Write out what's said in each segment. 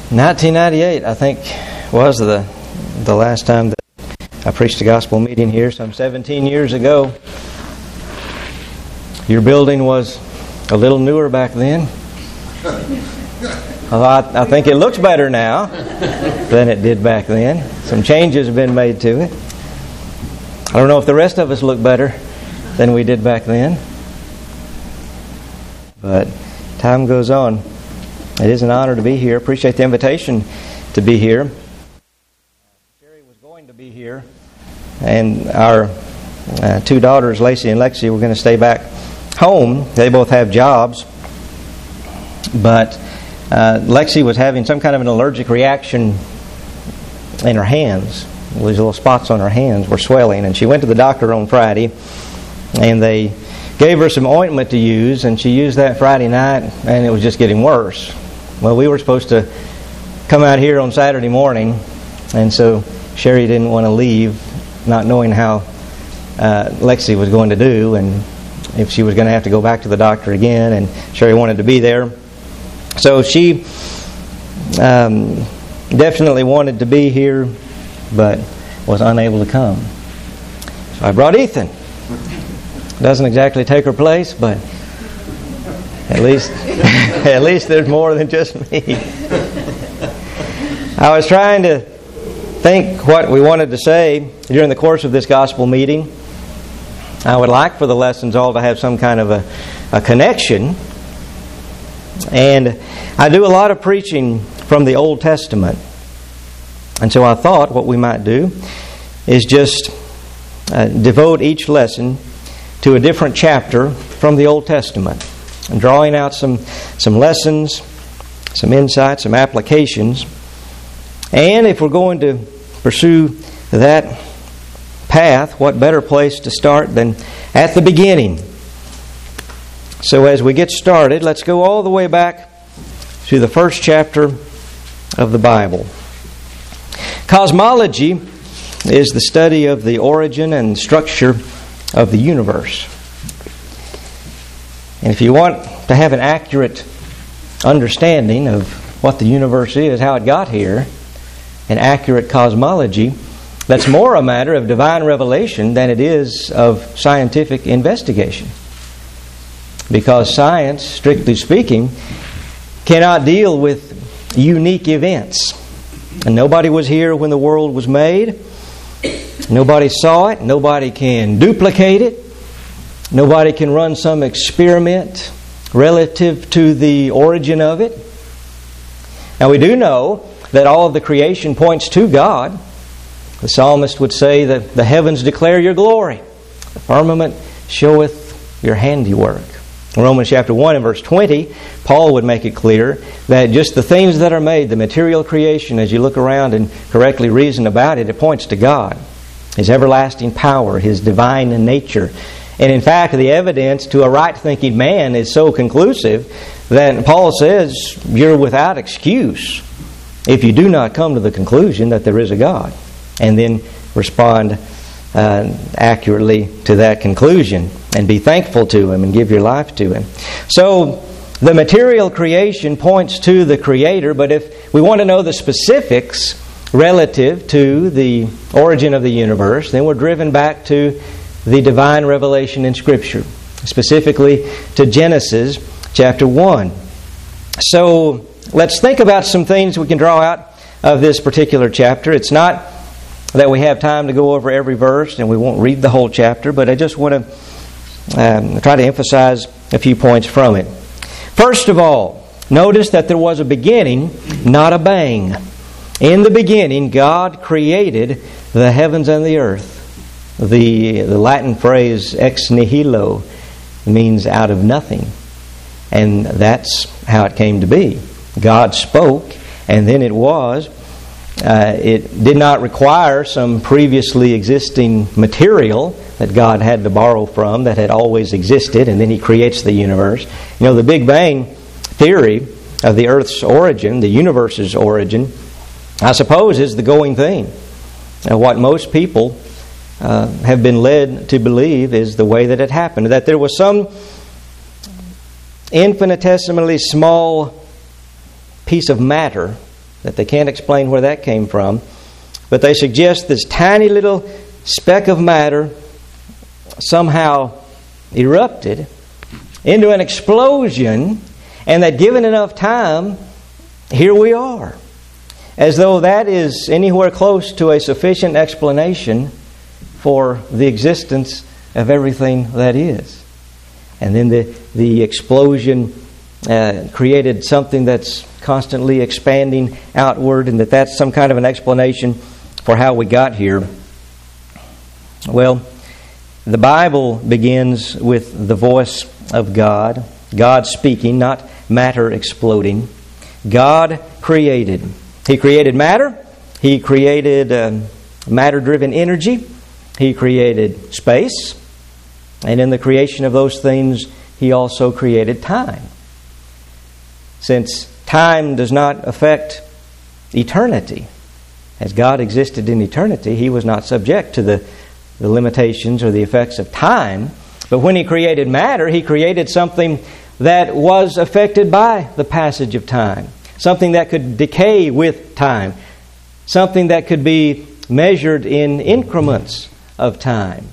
1998, I think, was the last time that I preached a gospel meeting here, some 17 years ago. Your building was a little newer back then. I think it looks better now than it did back then. Some changes have been made to it. I don't know if the rest of us look better than we did back then. But time goes on. It is an honor to be here. Appreciate the invitation to be here. Sherry was going to be here, and our two daughters, Lacey and Lexi, were going to stay back home. They both have jobs, but Lexi was having some kind of an allergic reaction in her hands. These little spots on her hands were swelling, and she went to the doctor on Friday, and they gave her some ointment to use, and she used that Friday night, and it was just getting worse. Well, we were supposed to come out here on Saturday morning, and so Sherry didn't want to leave, not knowing how Lexi was going to do, and if she was going to have to go back to the doctor again, and Sherry wanted to be there. So she definitely wanted to be here, but was unable to come. So I brought Ethan. Doesn't exactly take her place, but at least there's more than just me. I was trying to think what we wanted to say during the course of this gospel meeting. I would like for the lessons all to have some kind of a connection. And I do a lot of preaching from the Old Testament. And so I thought what we might do is just devote each lesson to a different chapter from the Old Testament, and drawing out some lessons, some insights, some applications. And if we're going to pursue that path, what better place to start than at the beginning? So as we get started, let's go all the way back to the first chapter of the Bible. Cosmology is the study of the origin and structure of the universe. And if you want to have an accurate understanding of what the universe is, how it got here, an accurate cosmology, that's more a matter of divine revelation than it is of scientific investigation. Because science, strictly speaking, cannot deal with unique events. And nobody was here when the world was made. Nobody saw it. Nobody can duplicate it. Nobody can run some experiment relative to the origin of it. Now we do know that all of the creation points to God. The psalmist would say that the heavens declare your glory. The firmament showeth your handiwork. In Romans chapter 1 and verse 20, Paul would make it clear that just the things that are made, the material creation, as you look around and correctly reason about it, it points to God, His everlasting power, His divine nature. And in fact, the evidence to a right-thinking man is so conclusive that Paul says you're without excuse if you do not come to the conclusion that there is a God, and then respond accurately to that conclusion and be thankful to Him and give your life to Him. So the material creation points to the Creator, but if we want to know the specifics relative to the origin of the universe, then we're driven back to the divine revelation in Scripture, specifically to Genesis chapter 1. So let's think about some things we can draw out of this particular chapter. It's not that we have time to go over every verse, and we won't read the whole chapter, but I just want to try to emphasize a few points from it. First of all, notice that there was a beginning, not a bang. In the beginning, God created the heavens and the earth. The Latin phrase ex nihilo means out of nothing. And that's how it came to be. God spoke, and then it was. It did not require some previously existing material that God had to borrow from that had always existed, and then He creates the universe. You know, the Big Bang theory of the Earth's origin, the universe's origin, I suppose is the going thing. Now, what most people have been led to believe is the way that it happened, that there was some infinitesimally small piece of matter that they can't explain where that came from. But they suggest this tiny little speck of matter somehow erupted into an explosion, and that given enough time, here we are. As though that is anywhere close to a sufficient explanation for the existence of everything that is. And then the explosion created something that's constantly expanding outward, and that's some kind of an explanation for how we got here. Well, the Bible begins with the voice of God, God speaking, not matter exploding. God created. He created matter. He created matter-driven energy. He created space. And in the creation of those things, He also created time. Since time does not affect eternity, as God existed in eternity, He was not subject to the limitations or the effects of time. But when He created matter, He created something that was affected by the passage of time. Something that could decay with time. Something that could be measured in increments of time.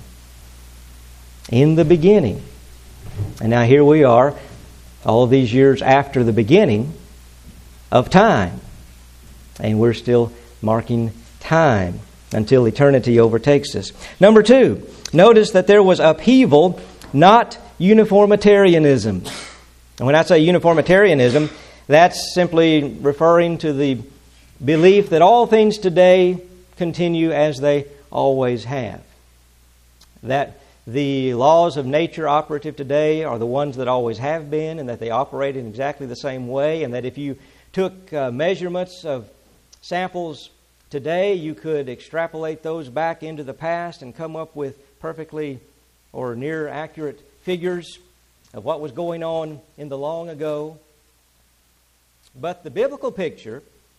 In the beginning. And now here we are, all these years after the beginning of time. And we're still marking time until eternity overtakes us. Number 2, notice that there was upheaval, not uniformitarianism. And when I say uniformitarianism, that's simply referring to the belief that all things today continue as they always have. That the laws of nature operative today are the ones that always have been, and that they operate in exactly the same way, and that if you took measurements of samples today, you could extrapolate those back into the past and come up with perfectly or near accurate figures of what was going on in the long ago. But the biblical picture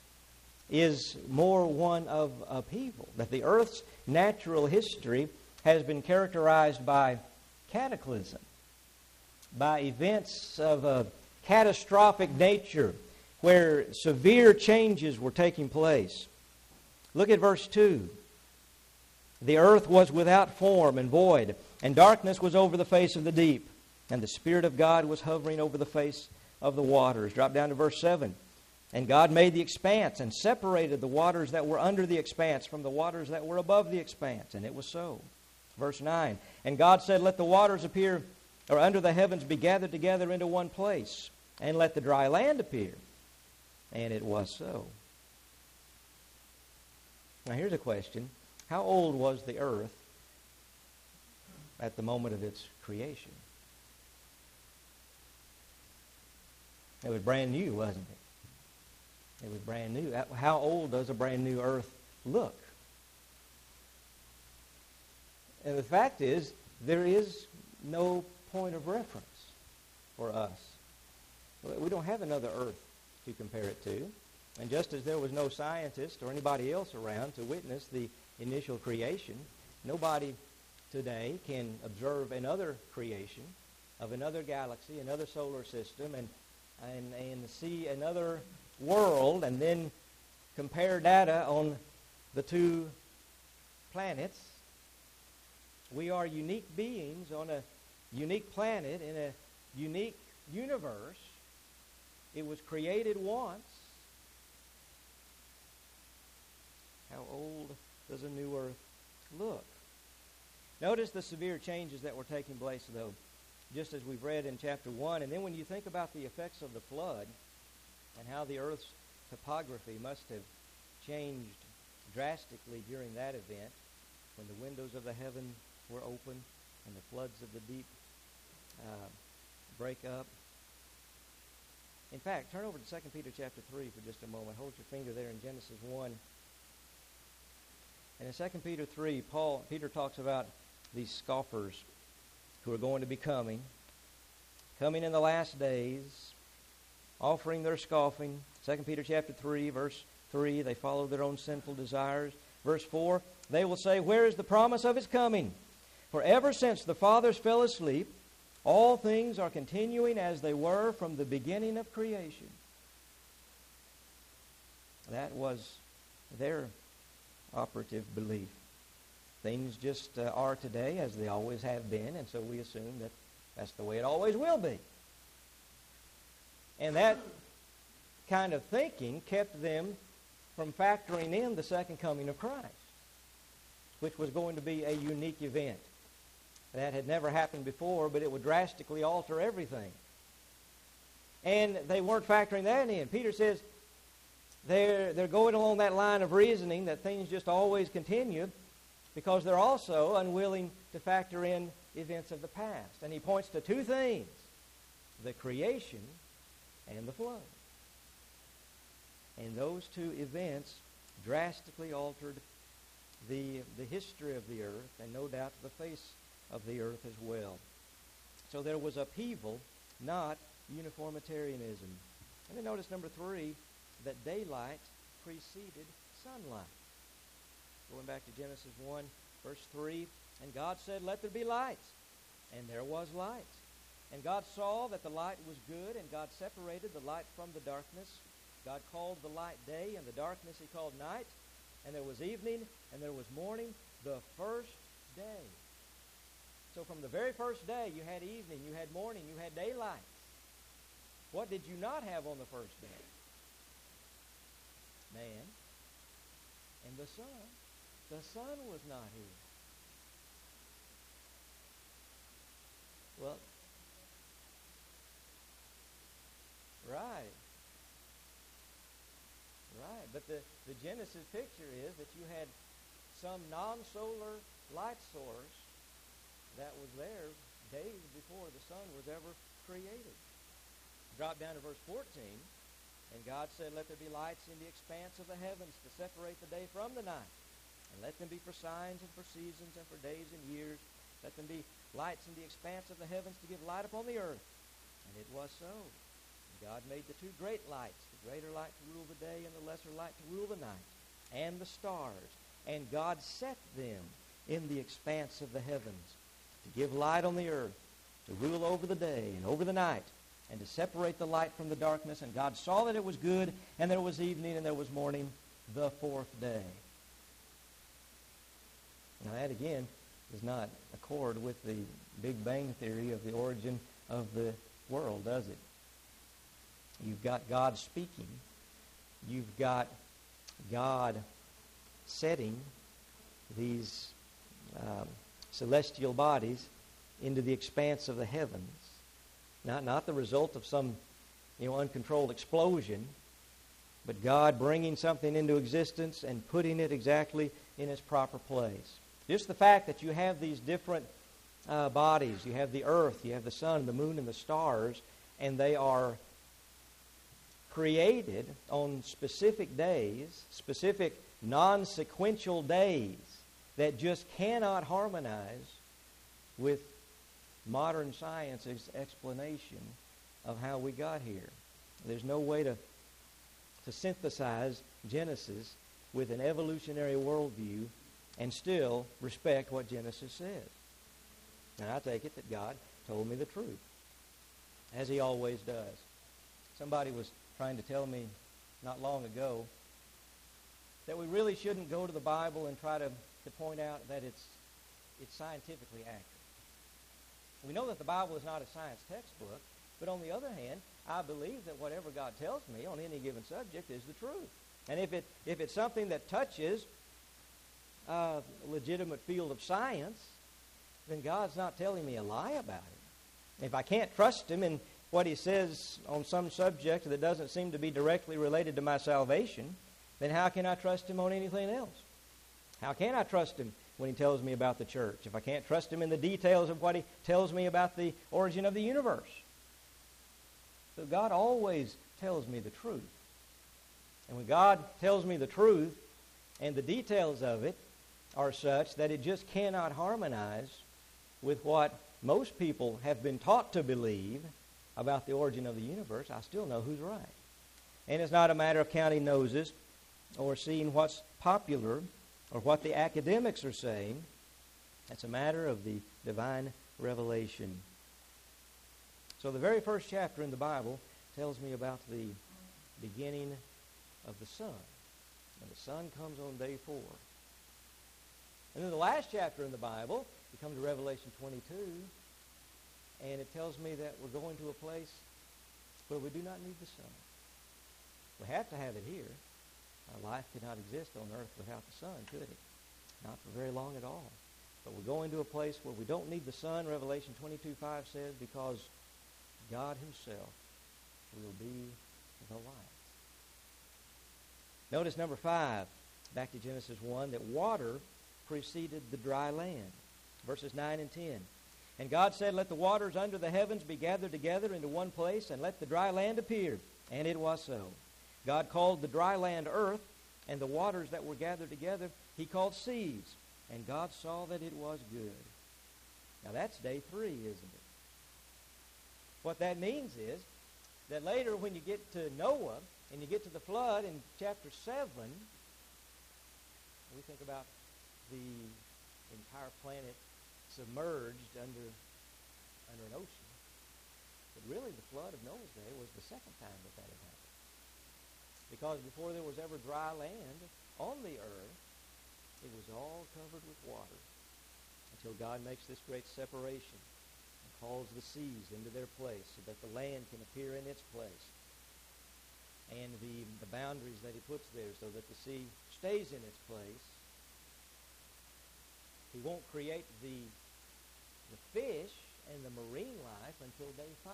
is more one of upheaval, that the earth's natural history has been characterized by cataclysm, by events of a catastrophic nature where severe changes were taking place. Look at verse 2. The earth was without form and void, and darkness was over the face of the deep, and the Spirit of God was hovering over the face of the waters. Drop down to verse 7. And God made the expanse and separated the waters that were under the expanse from the waters that were above the expanse. And it was so. Verse 9. And God said, let the waters appear, or under the heavens be gathered together into one place, and let the dry land appear. And it was so. Now here's a question. How old was the earth at the moment of its creation? It was brand new, wasn't it? It was brand new. How old does a brand new earth look? And the fact is, there is no point of reference for us. We don't have another earth to compare it to. And just as there was no scientist or anybody else around to witness the initial creation, nobody today can observe another creation of another galaxy, another solar system, and see another world and then compare data on the two planets. We are unique beings on a unique planet in a unique universe. It was created once. How old does a new earth look? Notice the severe changes that were taking place, though, just as we've read in chapter 1. And then when you think about the effects of the flood and how the earth's topography must have changed drastically during that event, when the windows of the heaven were open and the floods of the deep break up. In fact, turn over to 2 Peter chapter 3 for just a moment. Hold your finger there in Genesis 1. And in 2 Peter 3, Peter talks about these scoffers who are going to be coming in the last days, offering their scoffing. 2 Peter chapter 3, verse 3, they follow their own sinful desires. Verse 4, they will say, where is the promise of His coming? For ever since the fathers fell asleep, all things are continuing as they were from the beginning of creation. that was their operative belief. Things just are today as they always have been, and so we assume that that's the way it always will be. And that kind of thinking kept them from factoring in the second coming of Christ, which was going to be a unique event. That had never happened before, but it would drastically alter everything. And they weren't factoring that in. Peter says they're going along that line of reasoning that things just always continue because they're also unwilling to factor in events of the past. And he points to two things: the creation and the flood. And those two events drastically altered the history of the earth, and no doubt the face of the earth as well. So there was upheaval, not uniformitarianism. And then notice number 3, that daylight preceded sunlight. Going back to Genesis 1, verse 3, and God said, "Let there be lights." And there was light. And God saw that the light was good, and God separated the light from the darkness. God called the light day, and the darkness he called night. And there was evening, and there was morning, the first day. So from the very first day, you had evening, you had morning, you had daylight. What did you not have on the first day? Man and the sun. The sun was not here. Well, right. Right. But the Genesis picture is that you had some non-solar light source that was there days before the sun was ever created. Drop down to verse 14. And God said, "Let there be lights in the expanse of the heavens to separate the day from the night. And let them be for signs and for seasons and for days and years. Let them be lights in the expanse of the heavens to give light upon the earth." And it was so. And God made the two great lights, the greater light to rule the day and the lesser light to rule the night, and the stars. And God set them in the expanse of the heavens to give light on the earth, to rule over the day and over the night, and to separate the light from the darkness. And God saw that it was good, and there was evening, and there was morning, the fourth day. Now that again does not accord with the Big Bang theory of the origin of the world, does it? You've got God speaking. You've got God setting these celestial bodies into the expanse of the heavens. Not the result of some uncontrolled explosion, but God bringing something into existence and putting it exactly in its proper place. Just the fact that you have these different bodies, you have the earth, you have the sun, the moon, and the stars, and they are created on specific days, specific non-sequential days that just cannot harmonize with modern science's explanation of how we got here. There's no way to synthesize Genesis with an evolutionary worldview and still respect what Genesis says. And I take it that God told me the truth, as He always does. Somebody was trying to tell me not long ago that we really shouldn't go to the Bible and try to point out that it's scientifically accurate. We know that the Bible is not a science textbook, but on the other hand, I believe that whatever God tells me on any given subject is the truth. And if it's something that touches a legitimate field of science, then God's not telling me a lie about it. If I can't trust Him in what He says on some subject that doesn't seem to be directly related to my salvation, then how can I trust Him on anything else? How can I trust Him when He tells me about the church, if I can't trust Him in the details of what He tells me about the origin of the universe? So God always tells me the truth. And when God tells me the truth, and the details of it are such that it just cannot harmonize with what most people have been taught to believe about the origin of the universe, I still know who's right. And it's not a matter of counting noses or seeing what's popular or what the academics are saying. It's a matter of the divine revelation. So the very first chapter in the Bible tells me about the beginning of the sun. And the sun comes on day 4. And then the last chapter in the Bible, you come to Revelation 22, and it tells me that we're going to a place where we do not need the sun. We have to have it here. Our life could not exist on earth without the sun, could it? Not for very long at all. But we're going to a place where we don't need the sun, Revelation 22:5 says, because God himself will be the light. Notice number 5, back to Genesis 1, that water preceded the dry land. Verses 9 and 10. And God said, let the waters under the heavens be gathered together into one place, and let the dry land appear. And it was so. God called the dry land earth, and the waters that were gathered together he called seas. And God saw that it was good. Now that's day 3, isn't it? What that means is that later when you get to Noah and you get to the flood in chapter 7, we think about the entire planet submerged under an ocean. But really the flood of Noah's day was the second time that had happened. Because before there was ever dry land on the earth, it was all covered with water until God makes this great separation and calls the seas into their place so that the land can appear in its place. And the boundaries that he puts there so that the sea stays in its place. He won't create the fish and the marine life until day 5.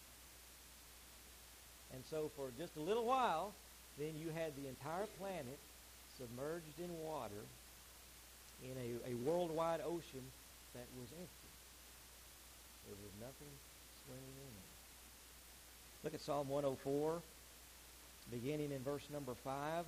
And so for just a little while, then you had the entire planet submerged in water in a worldwide ocean that was empty. There was nothing swimming in it. Look at Psalm 104, beginning in verse number 5.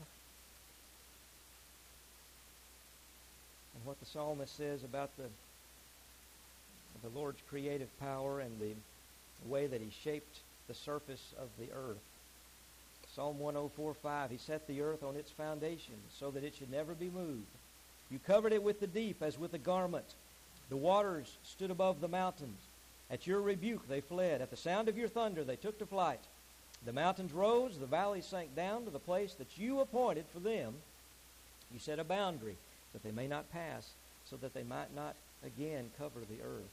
And what the psalmist says about the Lord's creative power and the way that he shaped the surface of the earth. Psalm 104:5, he set the earth on its foundation so that it should never be moved. You covered it with the deep as with a garment. The waters stood above the mountains. At your rebuke they fled. At the sound of your thunder they took to flight. The mountains rose, the valleys sank down to the place that you appointed for them. You set a boundary that they may not pass, so that they might not again cover the earth.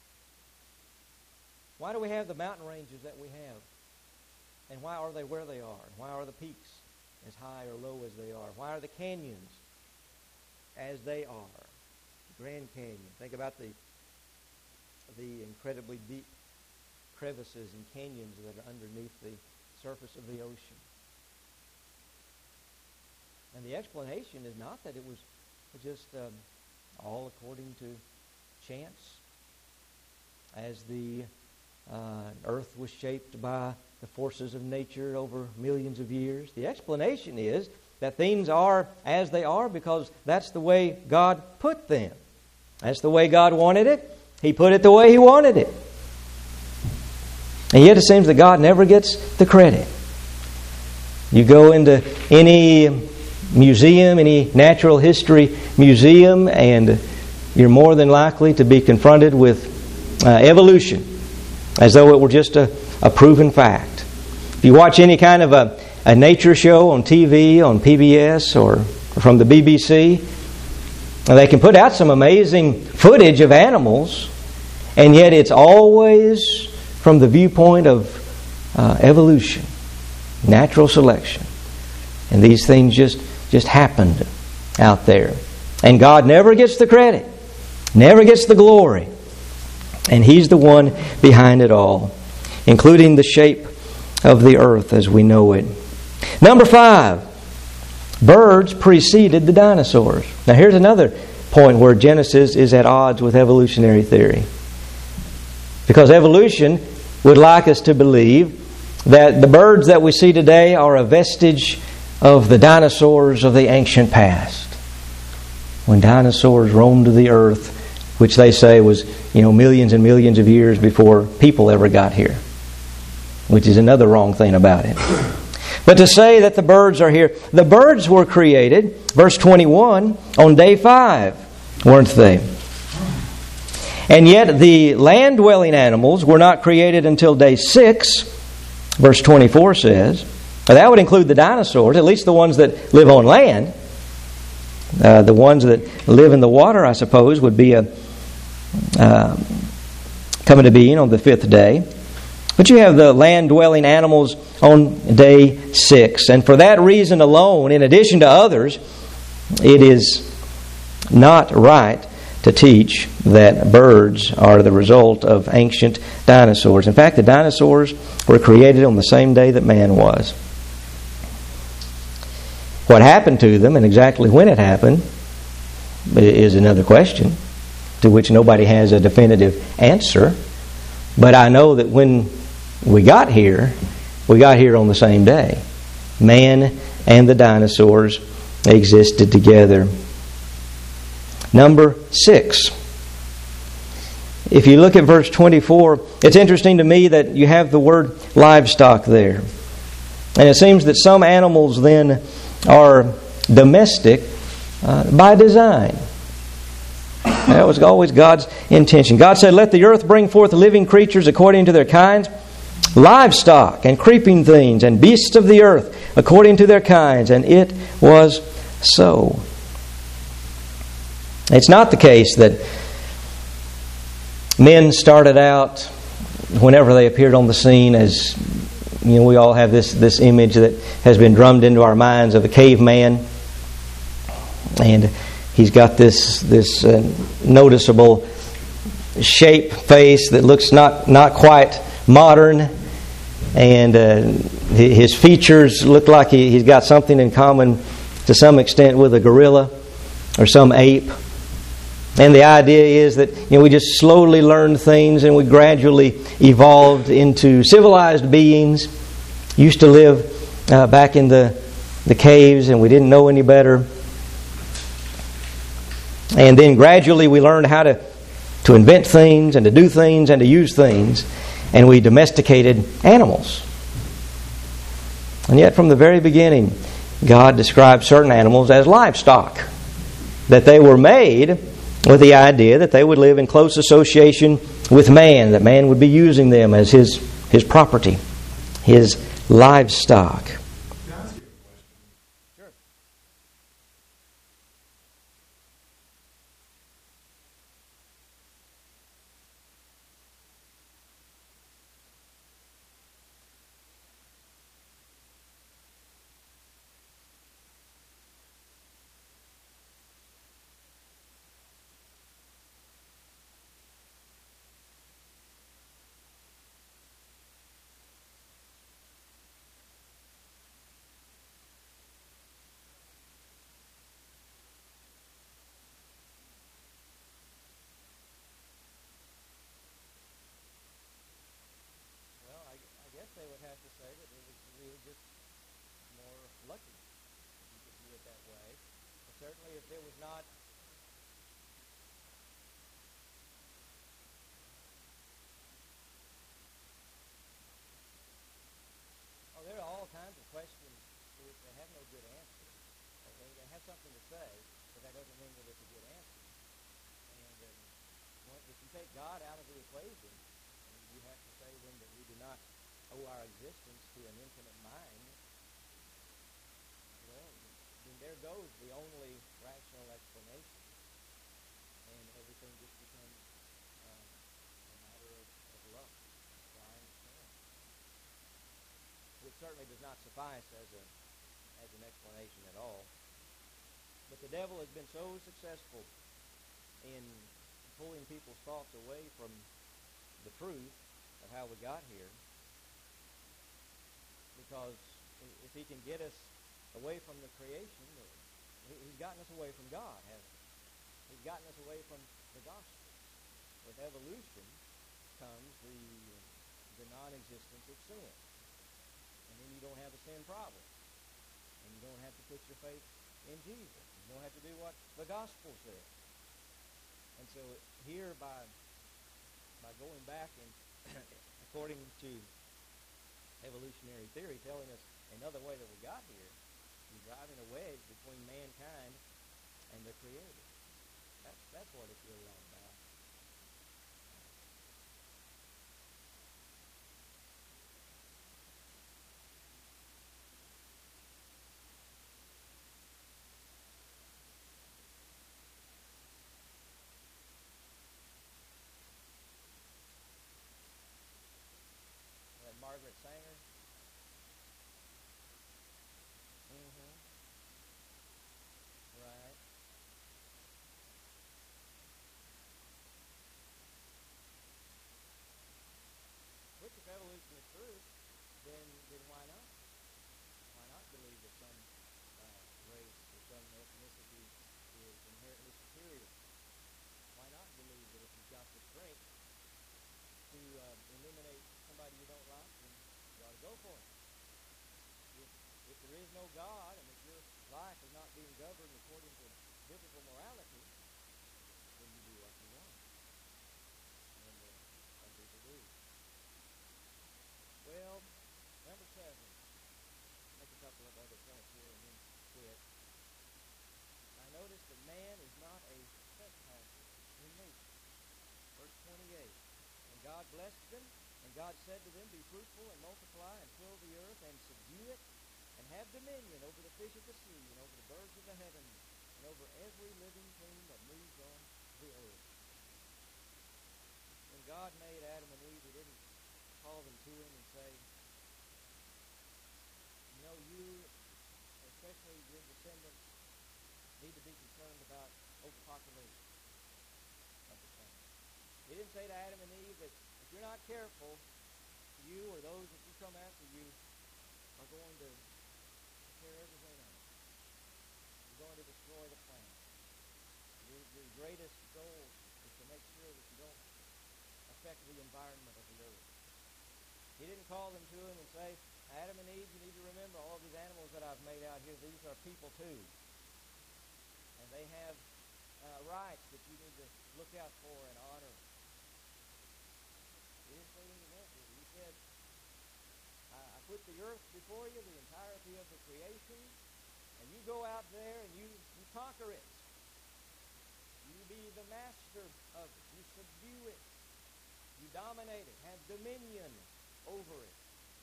Why do we have the mountain ranges that we have? And why are they where they are? Why are the peaks as high or low as they are? Why are the canyons as they are? The Grand Canyon. Think about the incredibly deep crevices and canyons that are underneath the surface of the ocean. And the explanation is not that it was just all according to chance, as the earth was shaped by the forces of nature over millions of years. The explanation is that things are as they are because that's the way God put them. That's the way God wanted it. He put it the way He wanted it. And yet it seems that God never gets the credit. You go into any museum, any natural history museum, and you're more than likely to be confronted with evolution, as though it were just a proven fact. If you watch any kind of a nature show on TV, on PBS, or from the BBC, they can put out some amazing footage of animals, and yet it's always from the viewpoint of evolution, natural selection. And these things just happened out there. And God never gets the credit, never gets the glory. And He's the one behind it all, including the shape of the earth as we know it. Number 5, birds preceded the dinosaurs. Now here's another point where Genesis is at odds with evolutionary theory. Because evolution would like us to believe that the birds that we see today are a vestige of the dinosaurs of the ancient past, when dinosaurs roamed the earth, which they say was, millions and millions of years before people ever got here, which is another wrong thing about it. But to say that the birds are here, the birds were created, verse 21, on day 5, weren't they? And yet the land-dwelling animals were not created until day 6, verse 24 says. Now that would include the dinosaurs, at least the ones that live on land. The ones that live in the water, I suppose, would be coming to being on the fifth day. But you have the land-dwelling animals on day 6. And for that reason alone, in addition to others, it is not right to teach that birds are the result of ancient dinosaurs. In fact, the dinosaurs were created on the same day that man was. What happened to them and exactly when it happened is another question to which nobody has a definitive answer. But I know that when we got here on the same day. Man and the dinosaurs existed together. Number 6. If you look at verse 24, it's interesting to me that you have the word livestock there. And it seems that some animals then are domestic by design. That was always God's intention. God said, "Let the earth bring forth living creatures according to their kinds, livestock and creeping things and beasts of the earth according to their kinds." And it was so. It's not the case that men started out whenever they appeared on the scene as, we all have this image that has been drummed into our minds of a caveman. And he's got this noticeable shape face that looks not quite modern. And his features look like he's got something in common to some extent with a gorilla or some ape. And the idea is that we just slowly learned things and we gradually evolved into civilized beings. Used to live back in the caves and we didn't know any better. And then gradually we learned how to invent things and to do things and to use things. And we domesticated animals. And yet from the very beginning, God described certain animals as livestock. That they were made with the idea that they would live in close association with man, that man would be using them as his property, his livestock. They would have to say that we were just more lucky, if you could view it that way. But certainly if there was not there are all kinds of questions to which they have no good answer. They have something to say, but that doesn't mean that it's a good answer. And if you take God out of the equation, you have to say then that we do not owe our existence to an infinite mind. Well, then there goes the only rational explanation, and everything just becomes a matter of luck, blind chance, which certainly does not suffice as an explanation at all. But the devil has been so successful in pulling people's thoughts away from the truth of how we got here, because if he can get us away from the creation, he's gotten us away from God, hasn't he? He's gotten us away from the gospel. With evolution comes the non-existence of sin. And then you don't have a sin problem. And you don't have to put your faith in Jesus. You don't have to do what the gospel says. And so here, by going back and according to evolutionary theory telling us another way that we got here, you're driving a wedge between mankind and the Creator. That's what it's really all about. Well, why not? Why not believe that some race or some ethnicity is inherently superior? Why not believe that if you've got the strength to eliminate somebody you don't like, then you ought to go for it? If there is no God and if your life is not being governed according to biblical morality, then you do what you want. And some people do. Well, number 7. Make a couple of other points here and then quit. I notice that man is not a trespasser in nature. Verse 28. And God blessed them, and God said to them, Be fruitful and multiply and fill the earth and subdue it, and have dominion over the fish of the sea, and over the birds of the heavens, and over every living thing that moves on the earth. When God made Adam and Eve, He didn't call them to Him and say, you, especially your descendants, need to be concerned about overpopulation of the planet. He didn't say to Adam and Eve that if you're not careful, you or those that you come after you are going to tear everything up. You're going to destroy the planet. Your greatest goal is to make sure that you don't affect the environment of the earth. He didn't call them to Him and say, Adam and Eve, you need to remember all of these animals that I've made out here, these are people too. And they have rights that you need to look out for and honor. He didn't say any of that, did He? He said, I put the earth before you, the entirety of the creation, and you go out there and you conquer it. You be the master of it. You subdue it. You dominate it. Have dominion over it.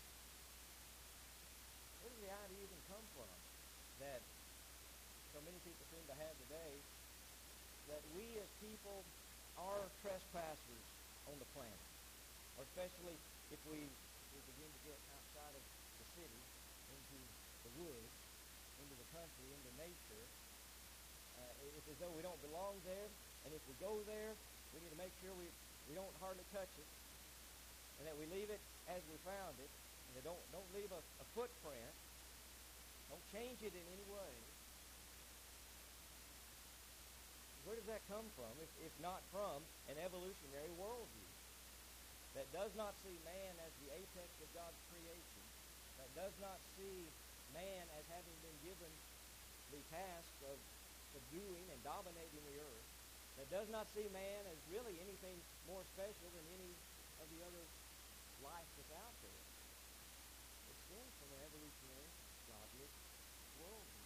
Where does the idea even come from that so many people seem to have today, that we as people are trespassers on the planet? Or especially if we begin to get outside of the city, into the woods, into the country, into nature. It's as though we don't belong there, and if we go there, we need to make sure we don't hardly touch it, and that we leave it as we found it, and that don't leave a footprint, don't change it in any way. Where does that come from, if not from an evolutionary worldview that does not see man as the apex of God's creation, that does not see man as having been given the task of subduing and dominating the earth, that does not see man as really anything more special than any of the other life that's out there? It stems from an evolutionary, godless worldview.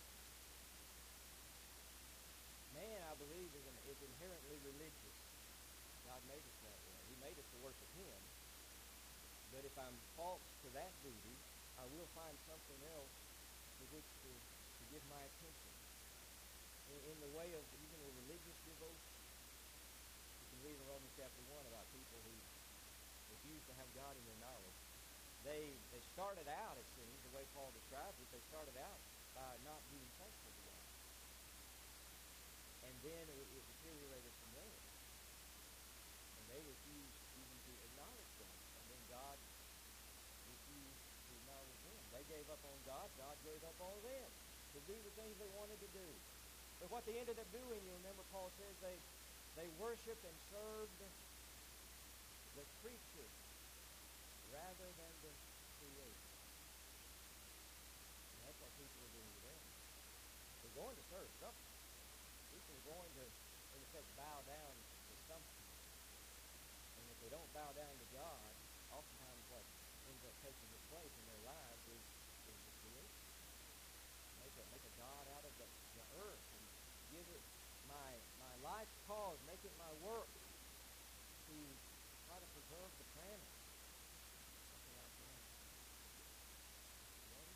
Man, I believe, is inherently religious. God made us that way. He made us to worship Him. But if I'm false to that duty, I will find something else to which to give my attention. In the way of even a religious devotion. You can read in Romans chapter 1 about people who refuse to have God in their knowledge. They started out, it seems, the way Paul describes it, they started out by not being thankful to God. And then it deteriorated from there. And they refused even to acknowledge God. And then God refused to acknowledge them. They gave up on God. God gave up on them to do the things they wanted to do. But what they ended up doing, you remember Paul says they worshiped and served the creature rather than the Creator. And that's what people are doing today. They're going to serve something. People are going to, in effect, bow down to something. And if they don't bow down to God, oftentimes what ends up taking its place in their lives is the creation. Make a God out of the earth and give it my life's cause, make it my work to try to preserve the planet. Something like that. Ready?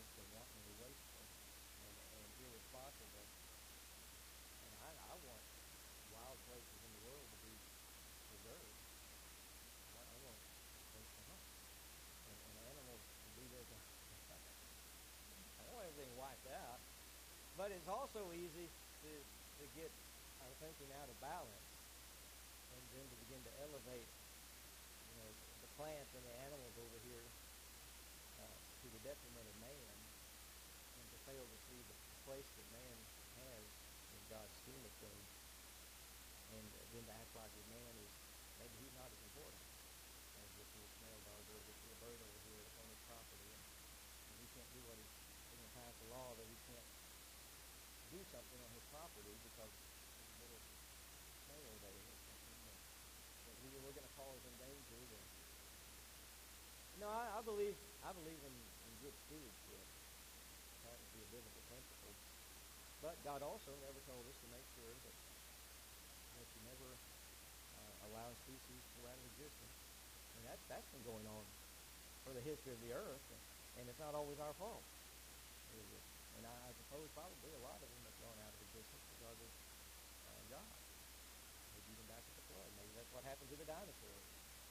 it's so wantonly wasteful and irresponsible. And I want wild places in the world to be preserved. I want things to hunt and animals to be there to I don't want everything wiped out. But it's also easy to get our thinking out of balance and then to begin to elevate, the plants and the animals over here to the detriment of man, and to fail to see the place that man has in God's scheme of things, and then to act like that man is, maybe he's not as important as this little snail dog or this little bird over here that's on his property, and he can't do what he's going to pass a law that he can't do something on his property because there's a little snail there or something that we're going to cause endangered. No, I believe in good stewardship. That would be a biblical principle. But God also never told us to make sure that you never allow species to go out of existence. And that's been going on for the history of the earth, and it's not always our fault. And I suppose probably a lot of them have gone out of existence because of God. Maybe even back at the flood. Maybe that's what happened to the dinosaurs.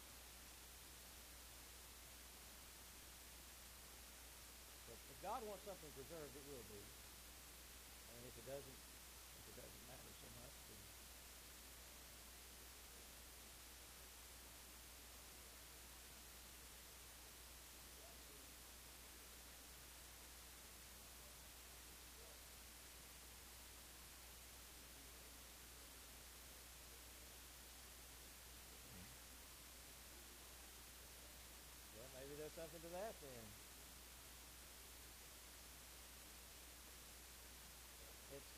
But if God wants something preserved, it will be. And if it doesn't matter so much, then maybe there's something to that then. It's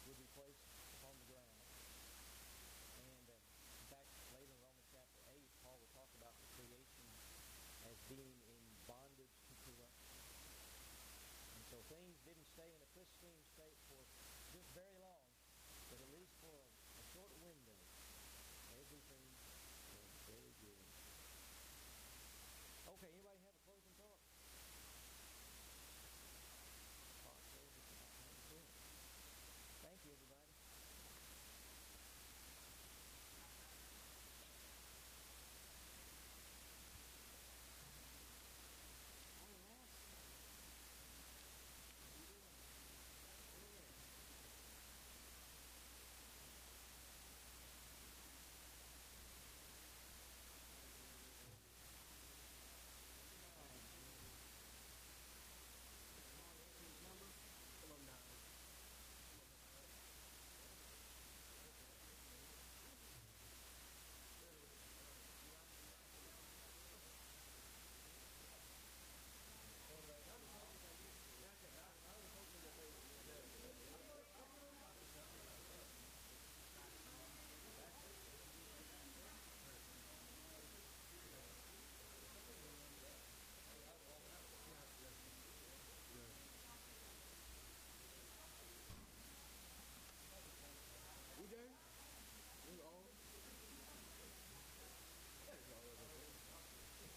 would be placed upon the ground. And in fact, later in Romans chapter 8, Paul will talk about the creation as being in bondage to corruption. And so things didn't stay in a pristine state for just very long, but at least for a short window, everything was very good. Okay, anybody have